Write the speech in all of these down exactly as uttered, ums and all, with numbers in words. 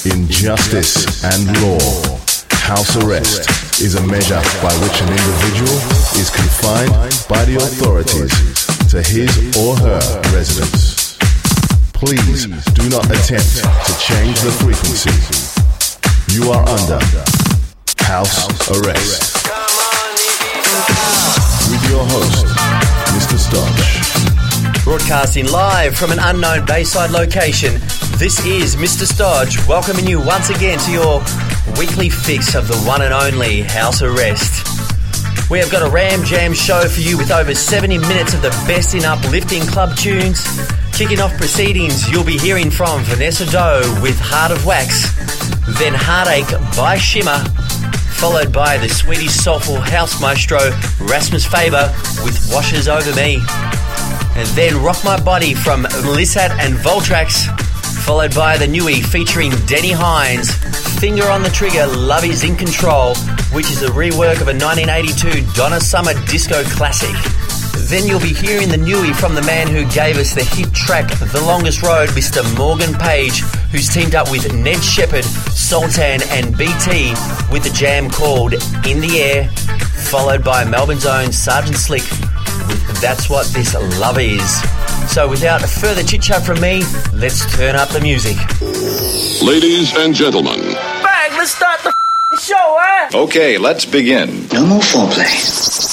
injustice and law. House arrest is a measure by which an individual is confined by the authorities to his or her residence. Please do not attempt to change the frequency. You are under house arrest. With your host, Mister Stodge. Broadcasting live from an unknown Bayside location, this is Mister Stodge, welcoming you once again to your weekly fix of the one and only House Arrest. We have got a Ram Jam show for you with over seventy minutes of the best in uplifting club tunes. Kicking off proceedings, you'll be hearing from Vanessa Doe with Heart of Wax, then Heartache by Shimmer, followed by the Swedish soulful house maestro Rasmus Faber with Washes Over Me, and then Rock My Body from Melissat and Voltrax, followed by the newie featuring Denny Hines, Finger on the Trigger, Love Is In Control, which is a rework of a nineteen eighty-two Donna Summer disco classic. Then you'll be hearing the newie from the man who gave us the hit track The Longest Road, Mister Morgan Page, who's teamed up with Ned Shepherd, Sultan and B T with a jam called In The Air, followed by Melbourne's own Sergeant Slick with That's What This Love Is. So without further chit-chat from me, let's turn up the music. Ladies and gentlemen. Bang, let's start the f***ing show, eh? Okay, let's begin. No more foreplay.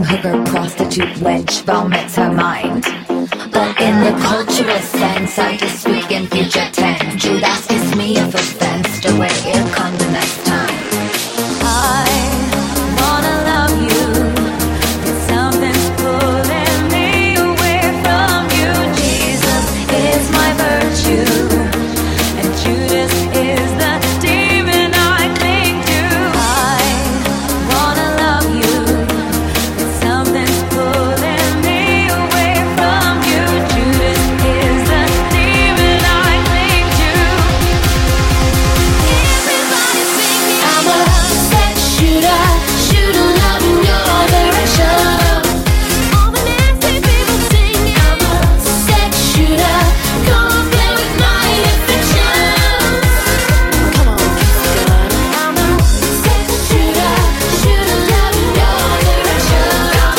hooker, prostitute, wench vomits her mind. But in the cultural sense, I just speak in future tense. Judas is me if offense, the way it'll come the next time. I wanna love you, but something's pulling me away from you. Jesus is my virtue, and Judas is the demon I cling to. I wanna love you, but something's pulling me away from you. Judas is the demon I cling to. Everybody's thinking I'm a sex shooter, shooter love in your direction. All the nasty people sing I'm a sex shooter, come and play with my infections. Come on, God. I'm a sex shooter, shooter love in your direction.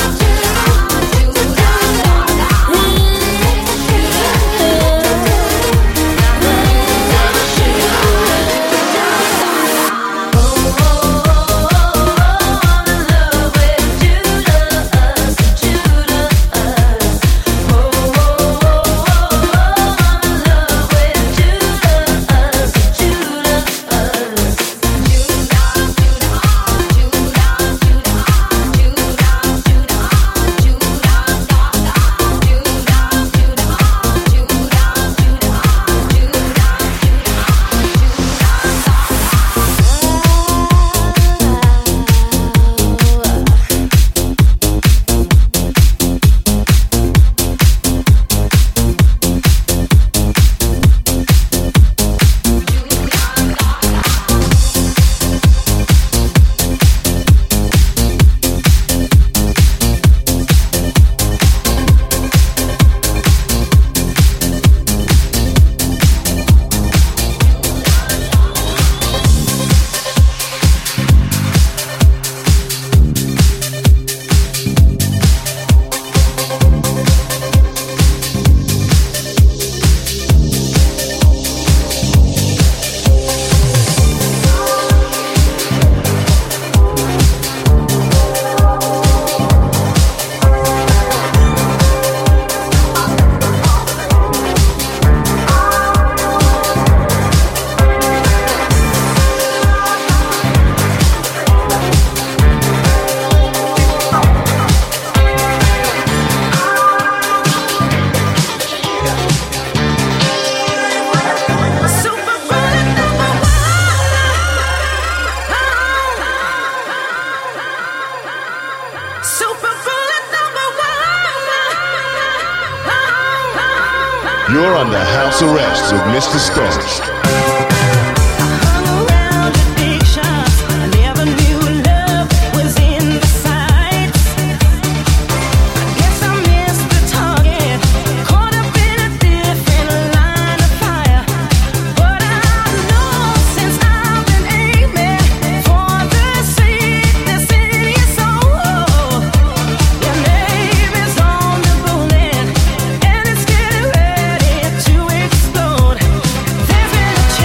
You're under house arrest with Mister Stodge. There's been a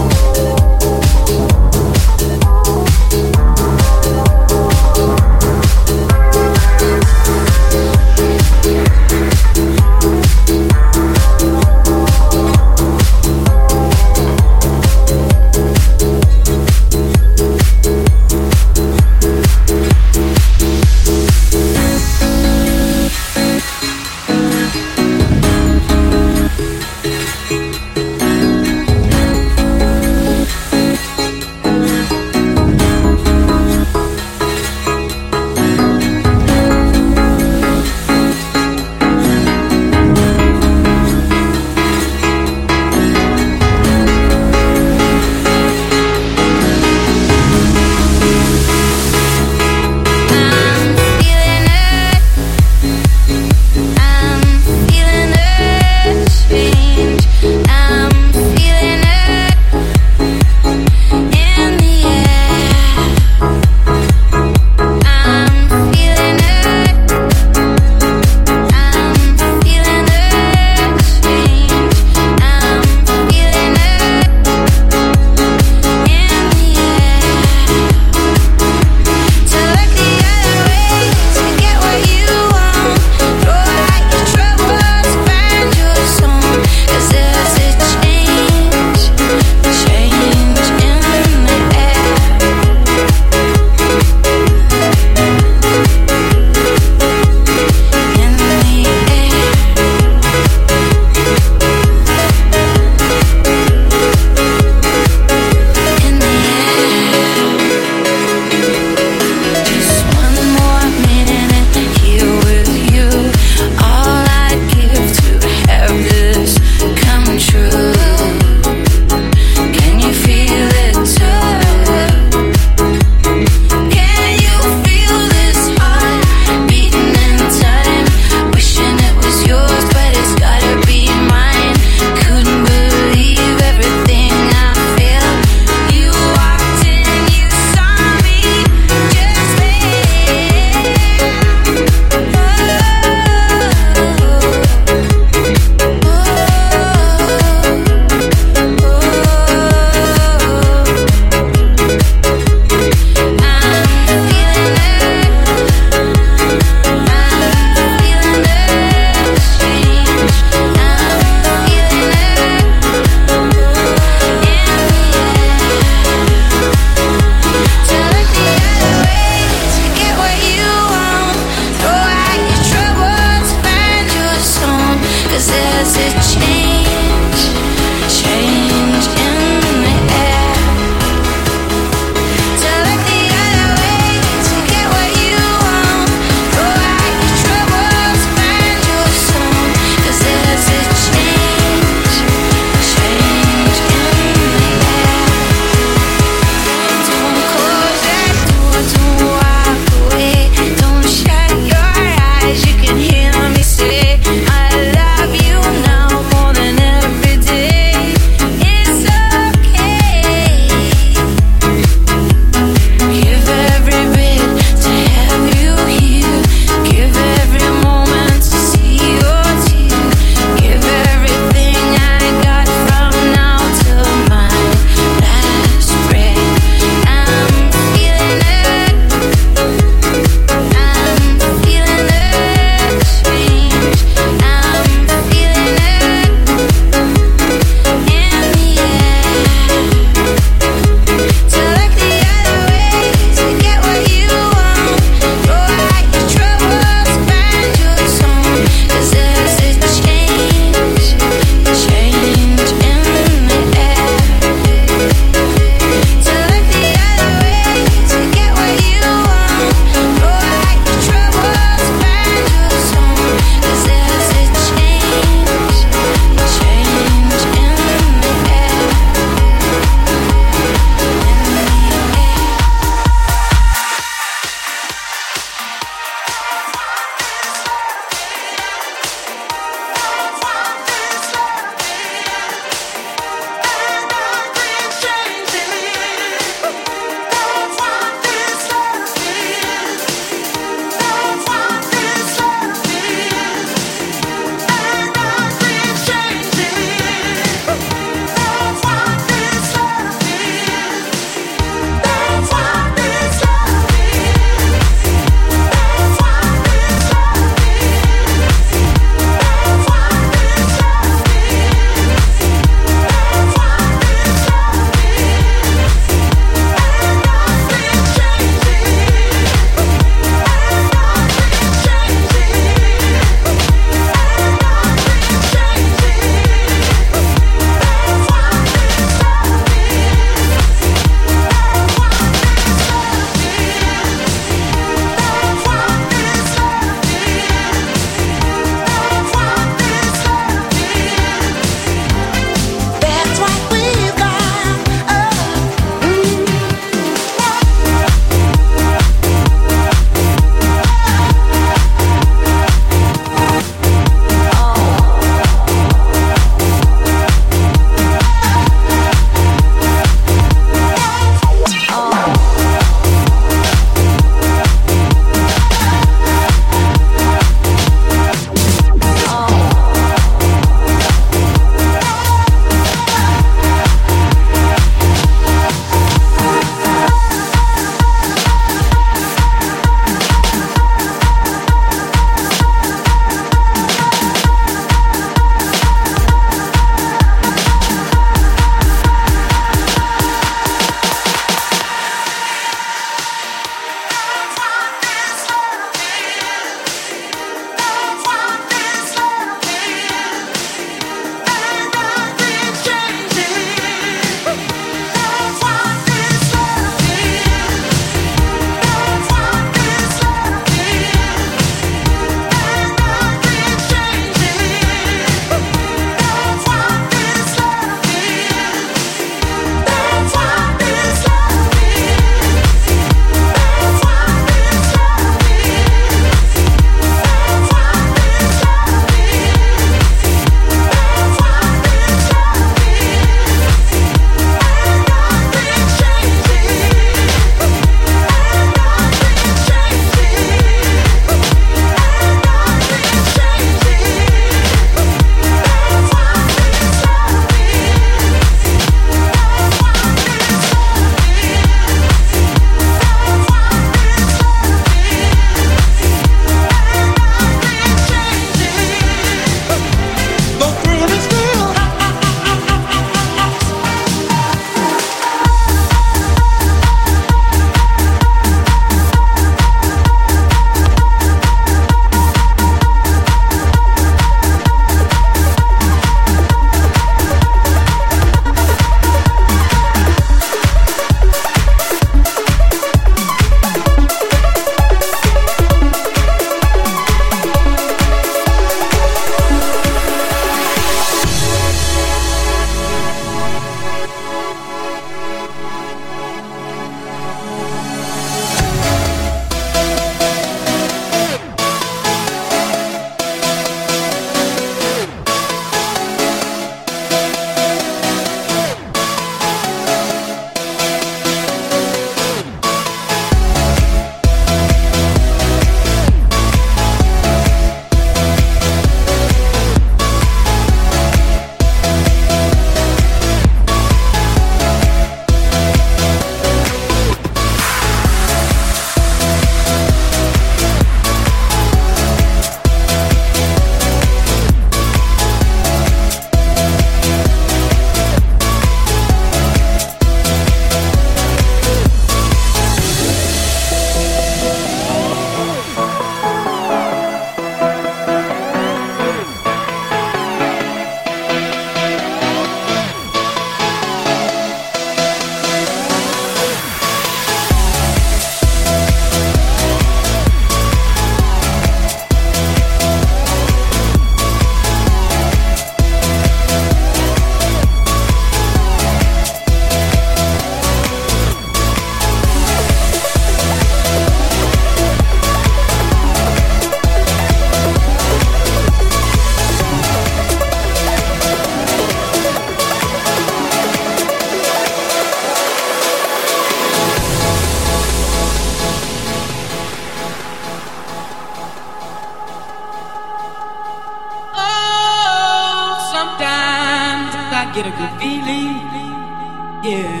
a good feeling, yeah.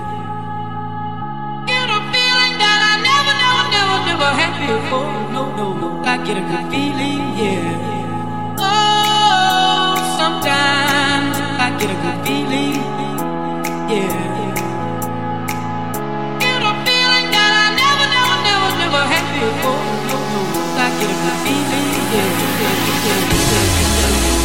Get a feeling that I never, never, never, never had before. No, no, no, I get a good feeling, yeah. Oh, sometimes I get a good feeling, yeah. Get a feeling that I never, never, never, never had before. No, no, I get a good feeling, yeah, yeah, yeah, yeah, yeah.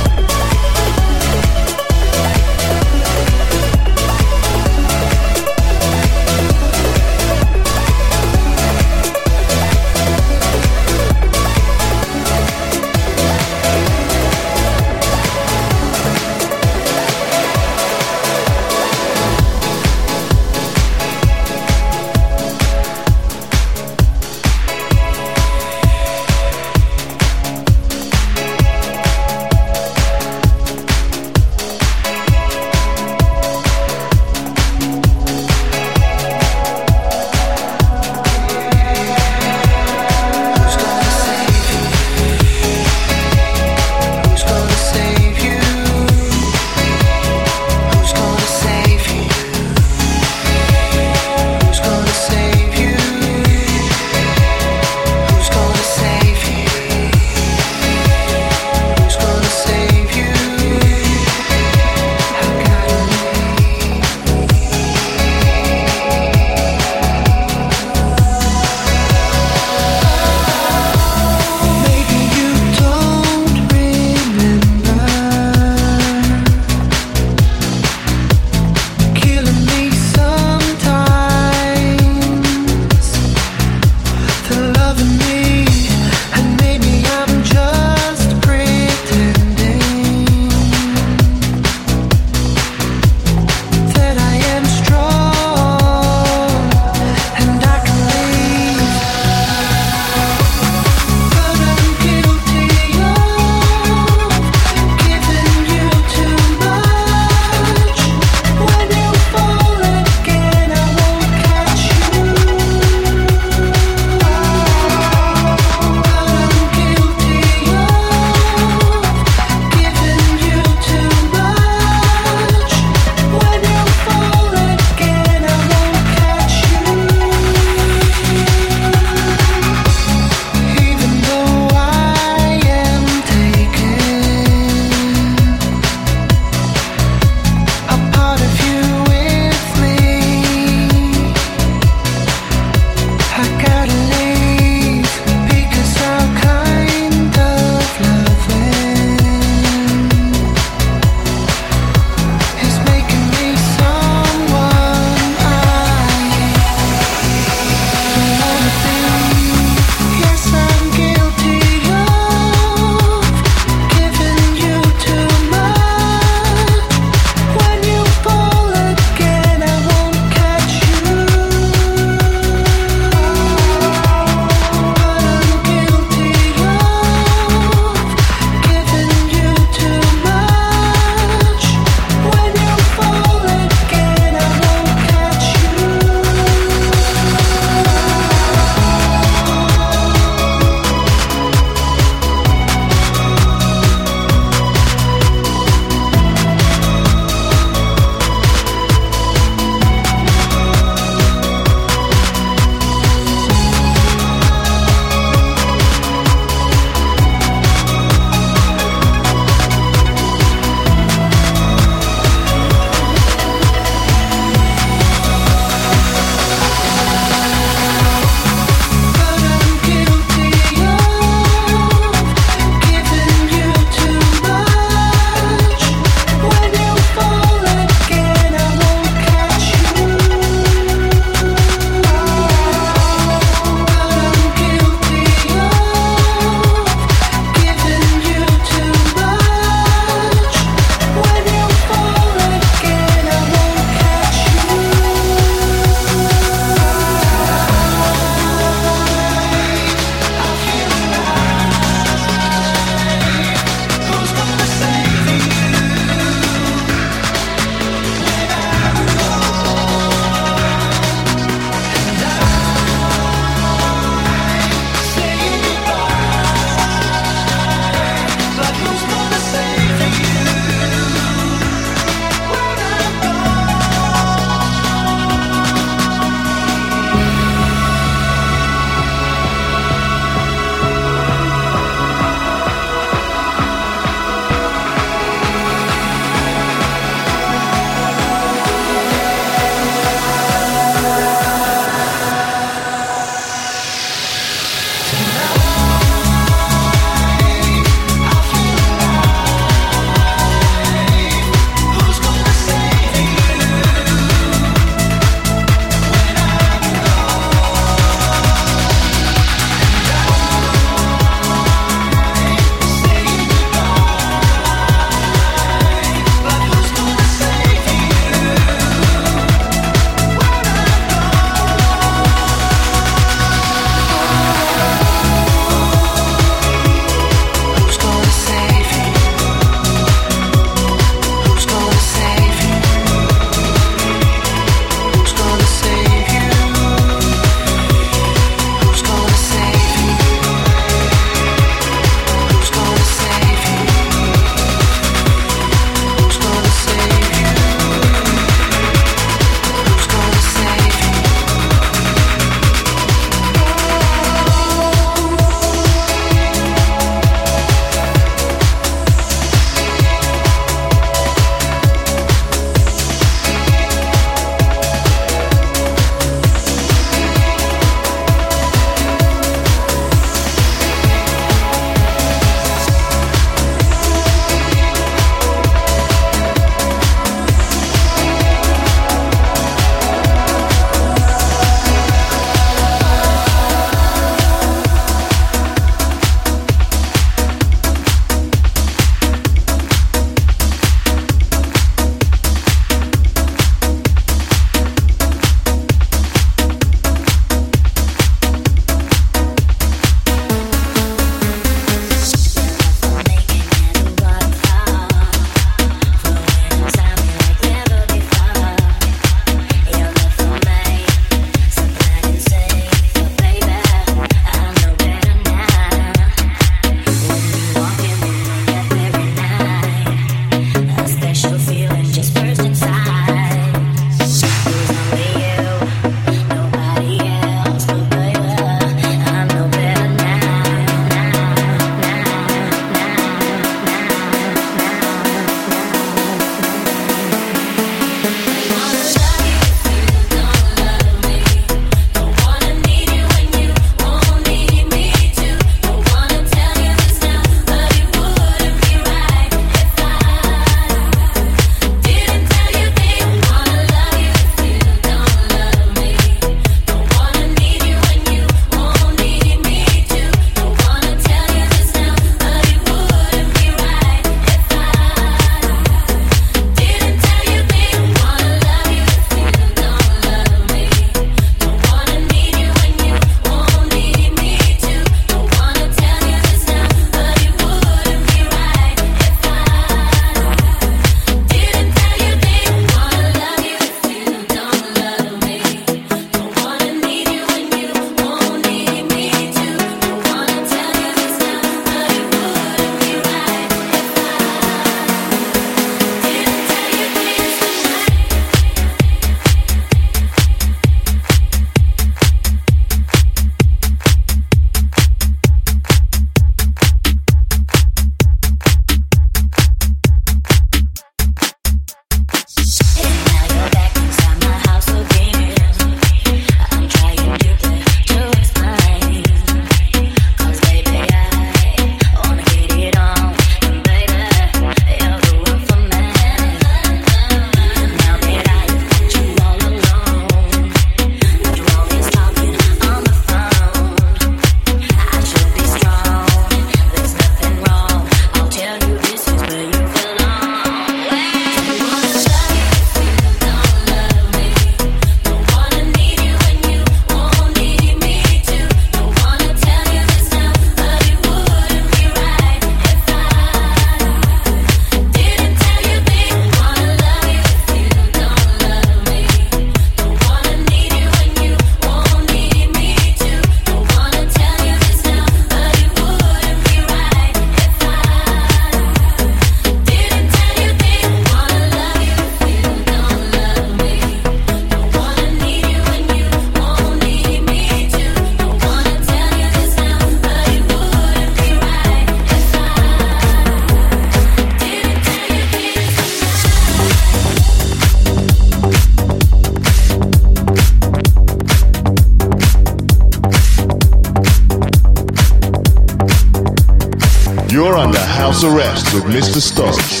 You're under house arrest with Mister Stodge.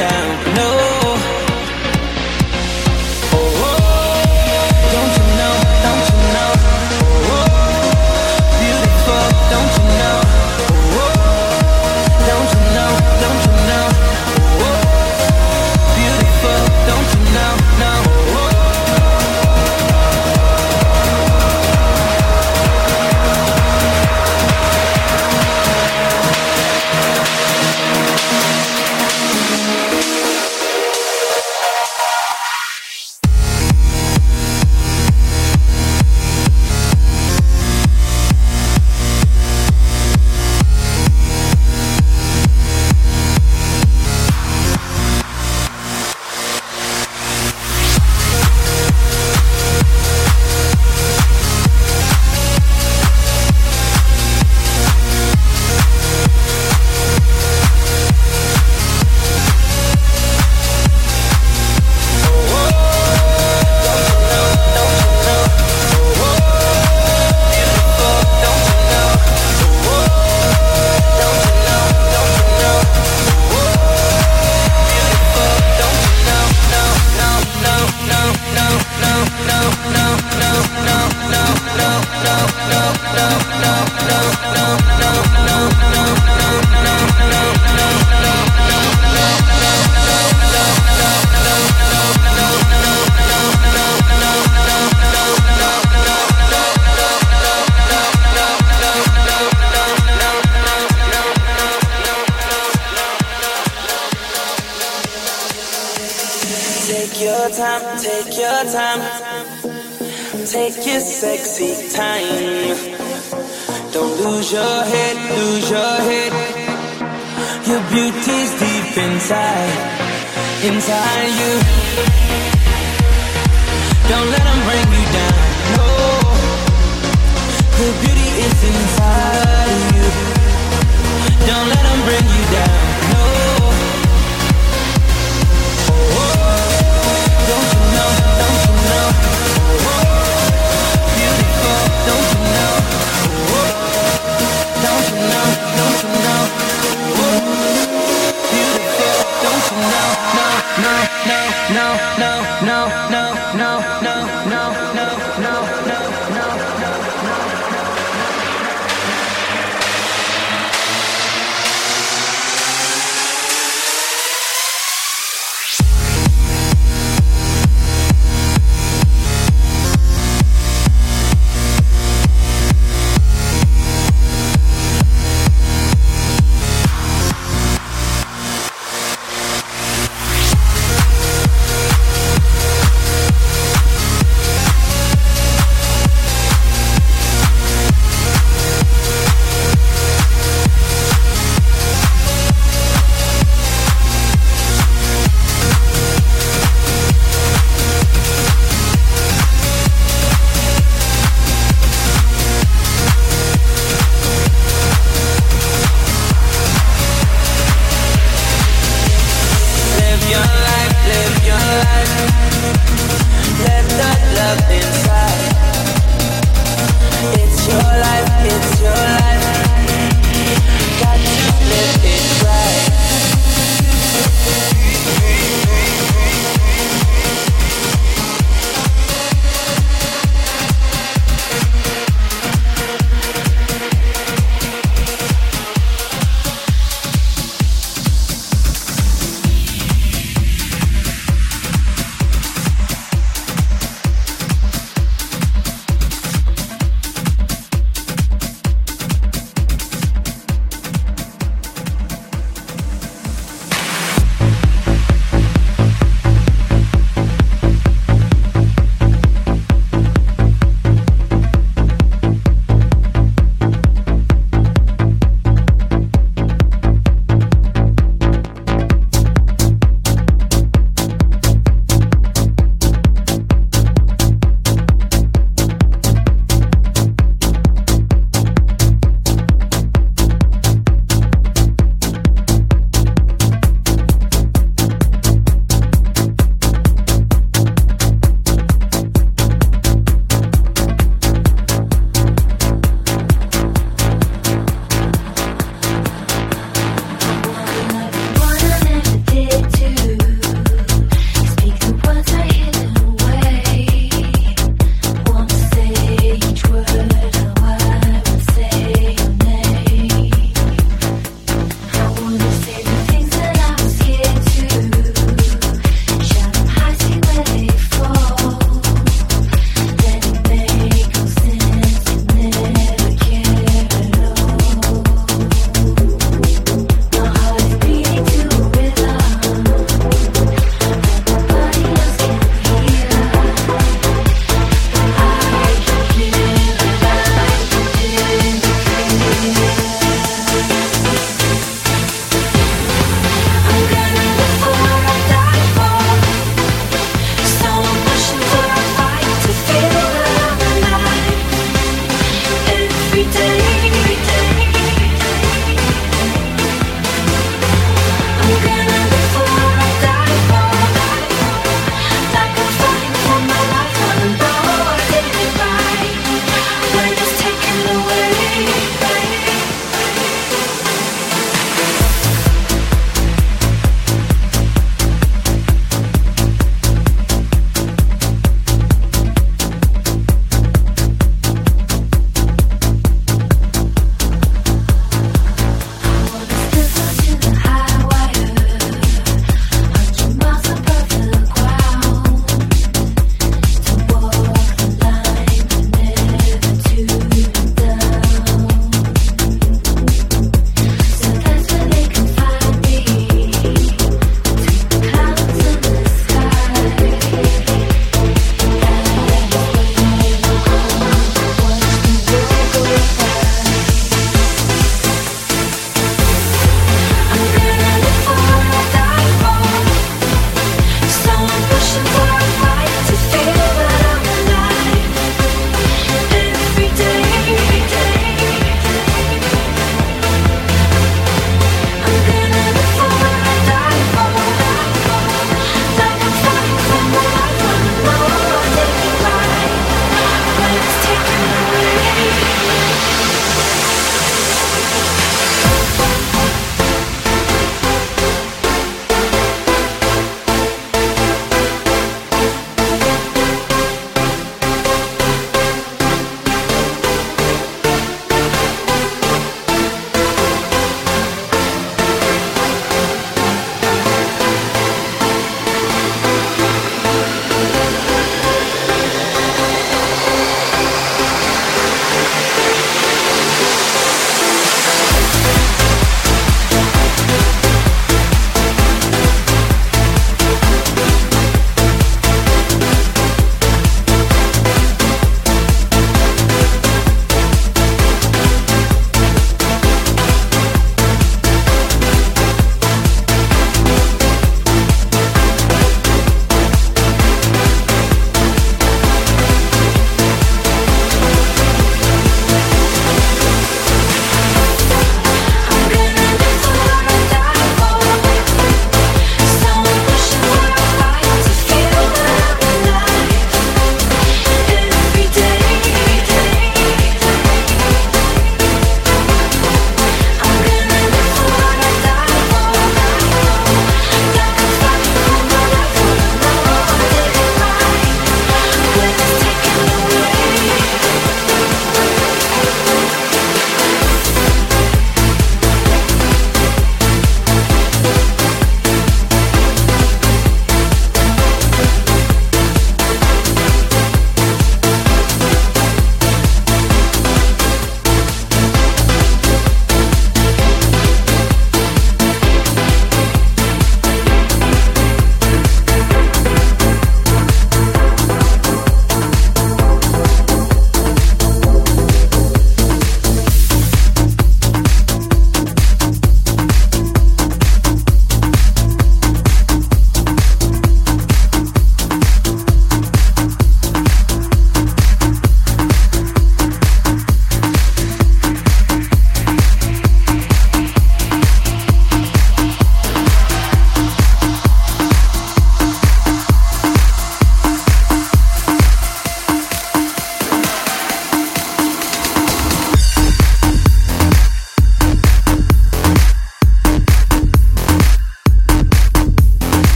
Don't you know time, take your time. Take your sexy time. Don't lose your head, lose your head. Your beauty's deep inside, inside you. Don't let them bring you down, no. The beauty is inside of you. Don't let them bring you down, no. Oh, oh. Don't you know, don't you know, oh, oh. Beautiful, don't you know, oh, oh. Don't you know, don't you know, oh, oh. Beautiful, don't you know, no, no, no, no, no, no, no, no, no, no, no, no, no, no, no.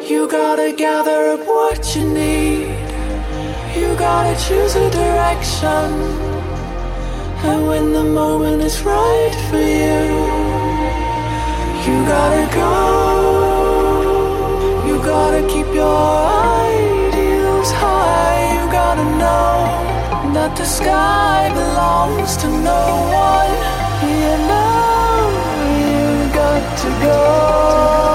You gotta gather up what you need. You gotta choose a direction. And when the moment is right for you, you gotta go. You gotta keep your ideals high. You gotta know that the sky belongs to no one. You know you got to go.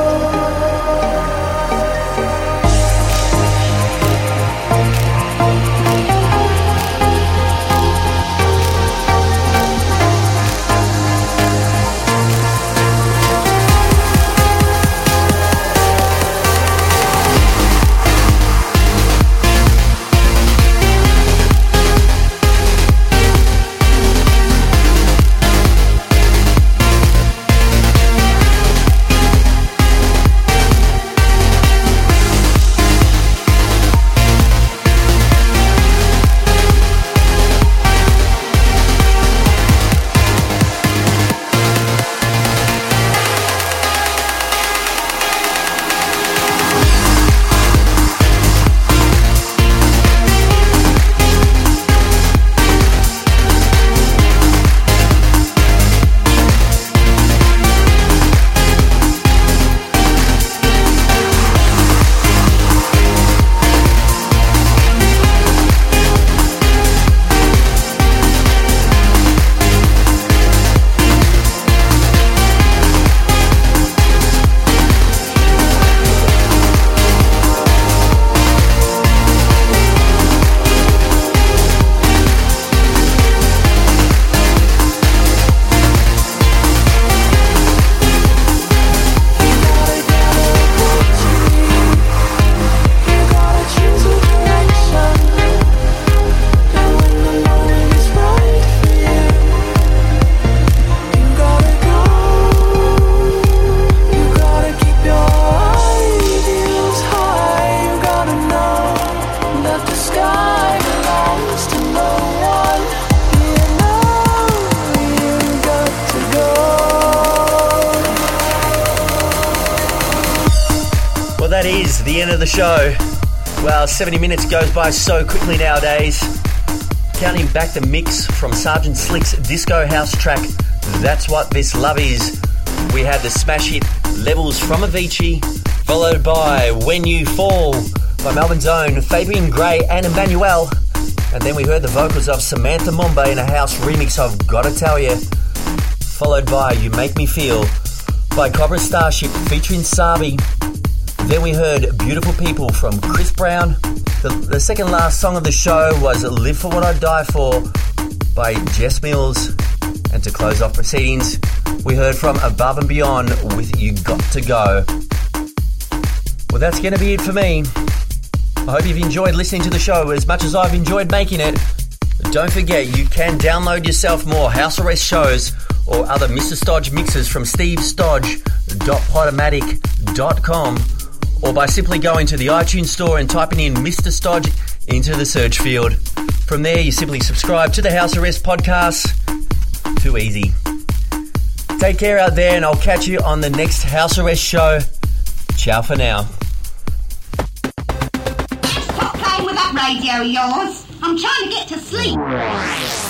That is the end of the show. Well, seventy minutes goes by so quickly nowadays. Counting back the mix from Sergeant Slick's disco house track, That's What This Love Is. We had the smash hit Levels from Avicii, followed by When You Fall by Melbourne's own Fabian Gray and Emmanuel. And then we heard the vocals of Samantha Mumba in a house remix of Gotta Tell Ya, followed by You Make Me Feel by Cobra Starship featuring Sabi. Then we heard Beautiful People from Chris Brown. The, the second last song of the show was Live For What I Die For by Jess Mills. And to close off proceedings, we heard from Above and Beyond with You Got To Go. Well, that's going to be it for me. I hope you've enjoyed listening to the show as much as I've enjoyed making it. Don't forget, you can download yourself more House Arrest shows or other Mister Stodge mixes from steve stodge dot podomatic dot com, or by simply going to the iTunes store and typing in Mister Stodge into the search field. From there, you simply subscribe to the House Arrest podcast. Too easy. Take care out there, and I'll catch you on the next House Arrest show. Ciao for now. Stop playing with that radio of yours. I'm trying to get to sleep.